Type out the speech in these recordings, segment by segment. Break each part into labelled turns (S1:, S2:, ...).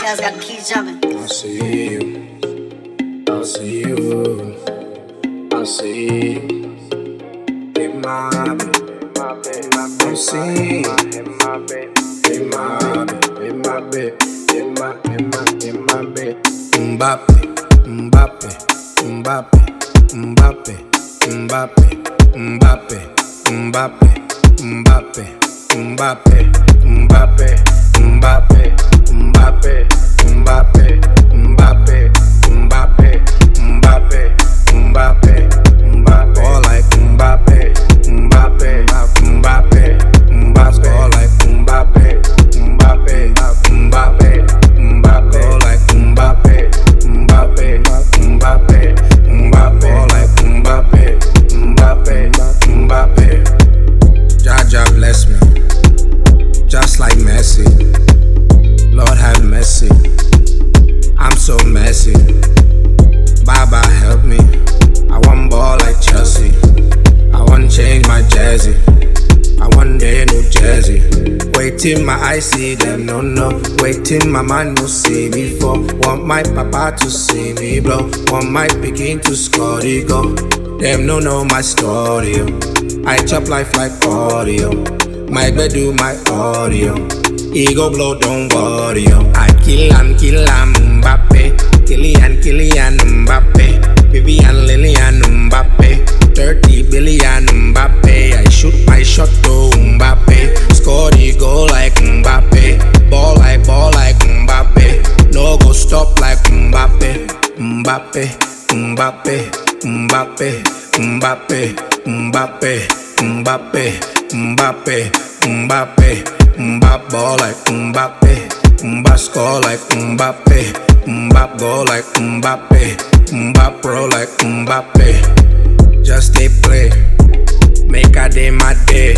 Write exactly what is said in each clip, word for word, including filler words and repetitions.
S1: Guys gotta keep jumping.
S2: I see you. I see you. I see you. In my bed, I see you. In my bed, in my bed, in my bed, in my, in my, in my bed. Mbappe, Mbappe, Mbappe, Mbappe, Mbappe, Mbappe, Mbappe, Mbappe, Mbappe, Mbappe, Mbappe, Mbappe, Mbappe, Mbappe, Mbappe, Mbappe, Mbappe, Mbappe, all like Mbappe, Mbappe, Mbappe, Mbappe, all like Mbappe, Mbappe, Mbappe, Mbappe, all like Mbappe, Mbappe, Mbappe, Mbappe, all like Mbappe, Mbappe, Mbappe. Jaja bless me, just like Messi. Lord have mercy, I'm so messy. Baba help me, I want ball like Chelsea. I want change my jersey, I want day New Jersey. Waiting my eyes see them, no no. Waiting my man no see me fall. Want my papa to see me blow. Want my pikin to score the goal. Them no know my story, oh. I chop life like audio. My bed do my audio. Ego blow, don't worry, yo. I kill am, kill am, Mbappe. Kylian, Kylian, Mbappe. Vivian, Lilian, Mbappe. thirty billion, Mbappe. I shoot my shot to Mbappe. Score the goal like Mbappe. Ball like, ball like Mbappe. No go stop like Mbappe. Mbappe, Mbappe, Mbappe, Mbappe, Mbappe, Mbappe, Mbappe, Mbappe. Mbap ball like Mbappe, Mbap score like Mbappe, Mbap go like Mbappe, Mbap pro like Mbappe. Just they play, make a day my day,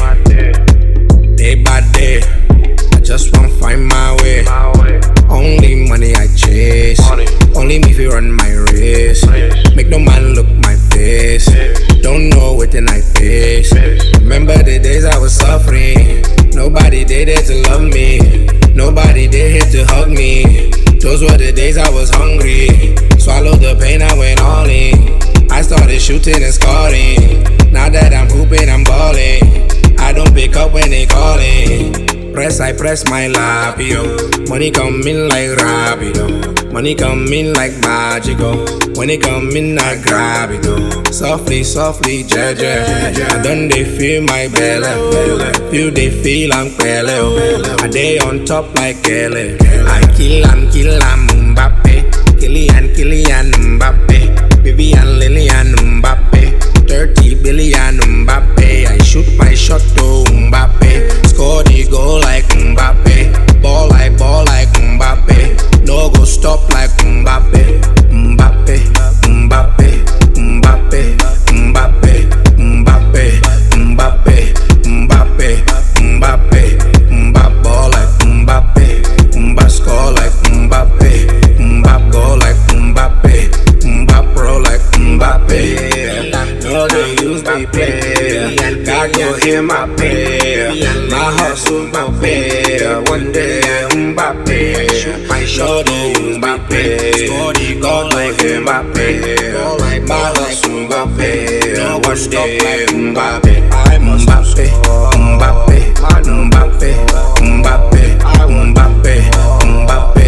S2: day by day. I just wanna find my way. Only money I chase, only me fi run my race. Make no man look my face, don't know what in I face. Remember the days I was suffering. Nobody there there to love me. Nobody there here to hug me. Those were the days I was hungry. Swallowed the pain, I went all in. I started shooting and scoring. Now that I'm hooping, I'm balling. I don't pick up when they calling. Press, I press my lap, yo. Money come in like rapido. Money come in like magical. When it come in, I grab it, oh. Softly, softly, jaja. I done they feel my belly. Feel they feel I'm belly, oh. I day on top like Kelly. I kill am, kill am, Mbappe. Kylian, Kylian, Mbappe. Vivian, Lilian, Mbappe. thirty billion, Mbappe. I shoot my shot to Mbappe. Score the goal like Mbappe. Ball like, ball like Mbappe. No go stop like Mbappe. Mbappe, Mbappe, Mbappe, Mbappe, Mbappe, Mbappe, Mbappe, Mbappe, Mbappe ball like Mbappe. Mbappe score like Mbappe. Mbappe go like Mbappe. Mbappe pro like Mbappe. No they use me play. God go hear my prayer. My hustle my prayer. One day Mbappe. My shot is Mbappe. Score the goal like Mbappe. My hustle Mbappe. No one day Mbappe. Mbappe, Mbappe, Mbappe, Mbappe, Mbappe, Mbappe, Mbappe,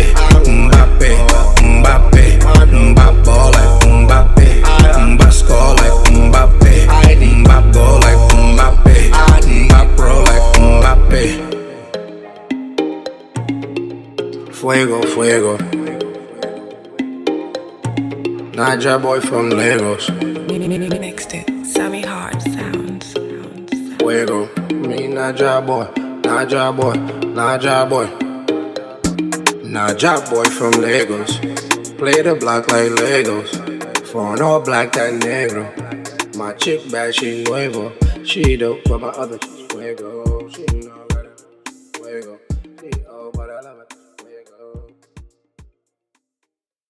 S2: Mbappe, Mbappe ball like Mbappe. Mbappe score like Mbappe. Mbappe go like Mbappe. Mbappe pro like Mbappe. Fuego, fuego. Naija boy from Lagos.
S3: Mixed it. Sammy Hard sounds.
S2: Fuego. Me Naija boy. Naija boy. Naija boy. Naija boy from Lagos. Play the block like Legos. For no black that negro. My chick bad, she nuevo. She dope, but my other chick's fuego. She know I got it. Fuego.